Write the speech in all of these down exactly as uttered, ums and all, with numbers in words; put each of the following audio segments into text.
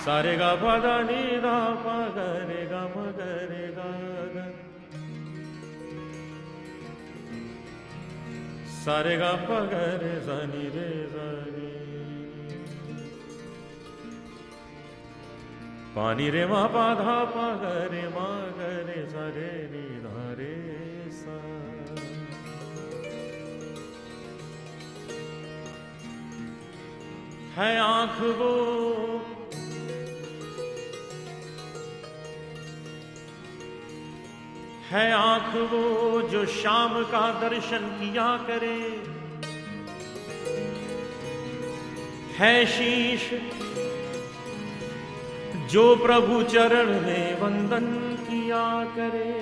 सारे गा पा दा नी दा पा गा रे गा म गा रे गा गा सारे गा पा गा रे सा नी रे सा नी पानी रे मा पा धा पा गा रे मा गा रे सा रे नी धा रे सा है आँख वो है आँख वो जो शाम का दर्शन किया करे, है शीश जो प्रभु चरण में वंदन किया करे।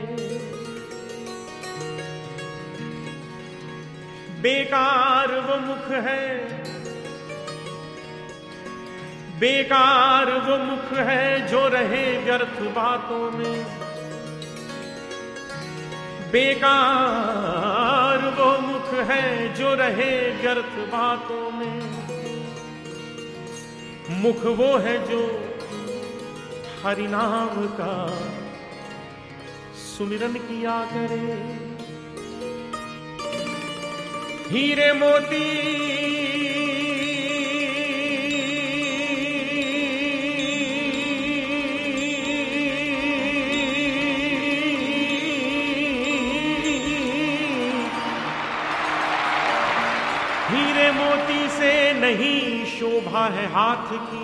बेकार वो मुख है, बेकार वो मुख है जो रहे व्यर्थ बातों में, बेकार वो मुख है जो रहे व्यर्थ बातों में। मुख वो है जो हरि नाम का सुमिरन किया करे। हीरे मोती हीरे मोती से नहीं शोभा है हाथ की,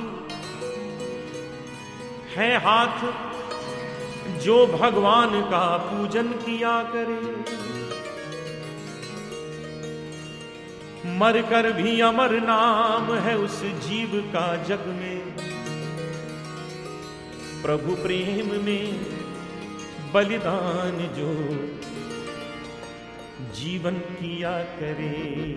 है हाथ जो भगवान का पूजन किया करे। मर कर भी अमर नाम है उस जीव का जग में, प्रभु प्रेम में बलिदान जो जीवन किया करे।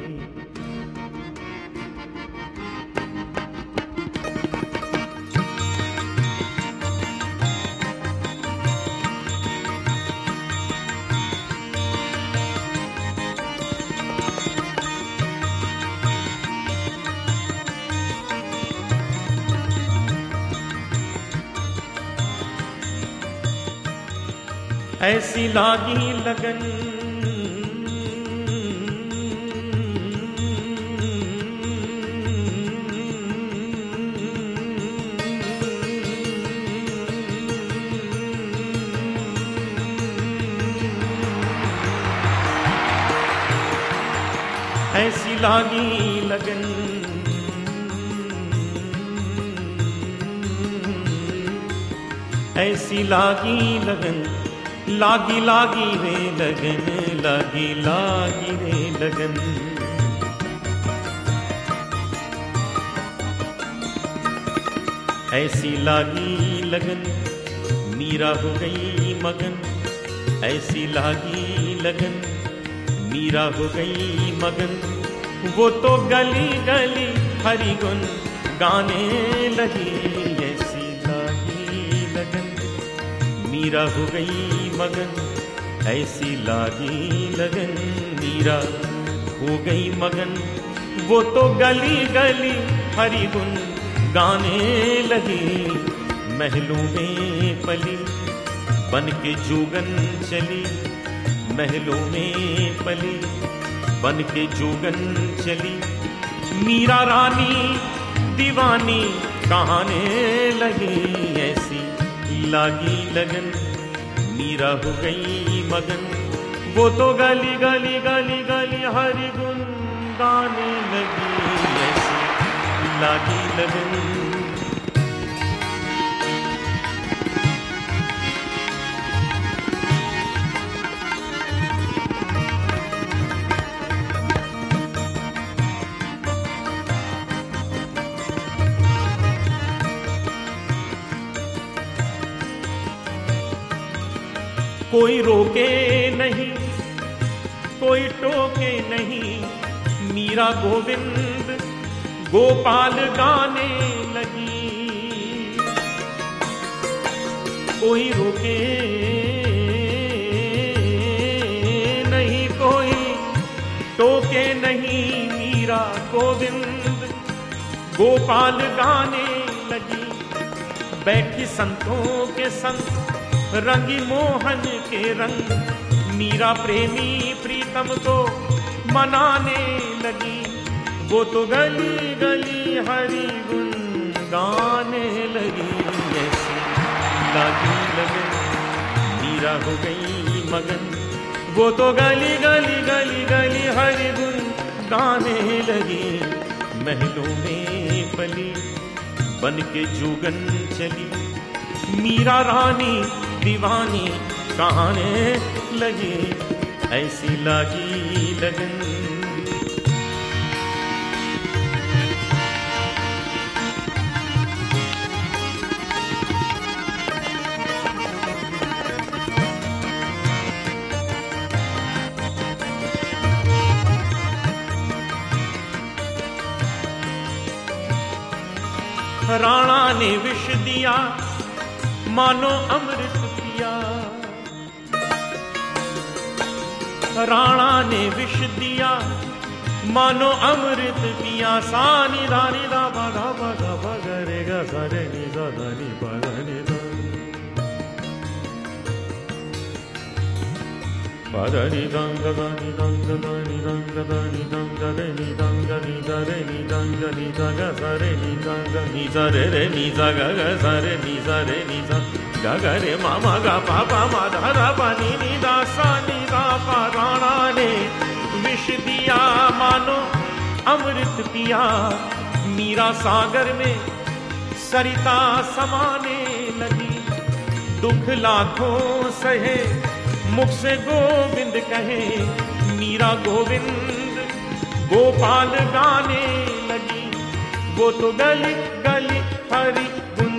ऐसी लागी लगन ऐसी लागी लगन ऐसी लागी लगन लागी लागी रे लगन लागी लागी रे लगन। ऐसी लागी लगन मीरा हो गई मगन, ऐसी लागी लगन मीरा हो गई मगन। वो तो गली गली हरि गुण गाने लगी, ऐसी लागी लगन मीरा हो गई मगन, ऐसी लागी लगन मीरा हो गई मगन। वो तो गली गली हरि गुण गाने लगी, महलों में पली बन के जोगन चली, महलों में पली बन के जोगन चली। मीरा रानी दीवानी कहाने लगी, ऐसी लागी लगन मीरा हो गई मगन। वो तो गली गली गली गली हरि गुण गाने लगी, ऐसी लागी लगन। कोई रोके नहीं कोई टोके नहीं, मीरा गोविंद गोपाल गाने लगी। कोई रोके नहीं कोई टोके नहीं, मीरा गोविंद गोपाल गाने लगी। बैठी संतों के संग रंगी मोहन के रंग। मीरा प्रेमी प्रीतम को मनाने लगी, वो तो गली गली हरि गुण गाने लगी। ऐसी लागी लगन मीरा हो गई मगन, वो तो गली गली गली गली हरि गुण गाने लगी। महलों में पली बन के जोगन चली, मीरा रानी दीवानी कहाने लगी। ऐसी लागी लगन राणा ने विष दिया मानो अमृत पिया, राणा ने विष दिया मानो अमृत पिया। सानी दानी दा बाधा बाधा बगरे गा सारे नी दा दानी बाधा नी दा बाधा नी दंग दानी दंग दानी दंग दानी दंग रे नी दंग नी दा रे नी दंग नी दा गा सारे नी दंग नी सा रे रे नी सा गा गा सारे नी सा रे नी सा गा गा रे मामा गा पापा मा धा रा पा नी नी दा सा नी दा पा। राणा ने विष दिया मानो अमृत पिया, मीरा सागर में सरिता समाने लगी। दुख लाखों सहे मुख से गोविंद कहे, मीरा गोविंद गोपाल गाने लगी। वो तो गली गली हरि गुण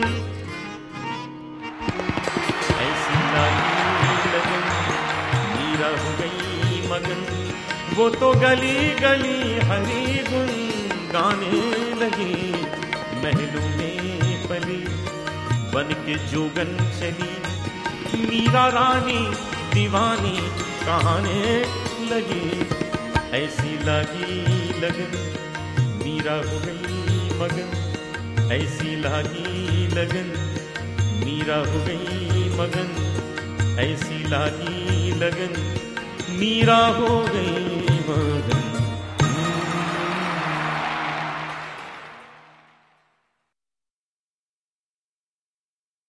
ऐसी लागी लगन मीरा हो गई मगन, वो तो गली गली हरि गुण गाने लगी। महलों में पली बन के जोगन चली, मीरा रानी दीवानी कहाने लगी। ऐसी लागी लगन मीरा हो गई मगन, ऐसी लागी लगन मीरा हो गई मगन, ऐसी लागी लगन मीरा हो गई मगन।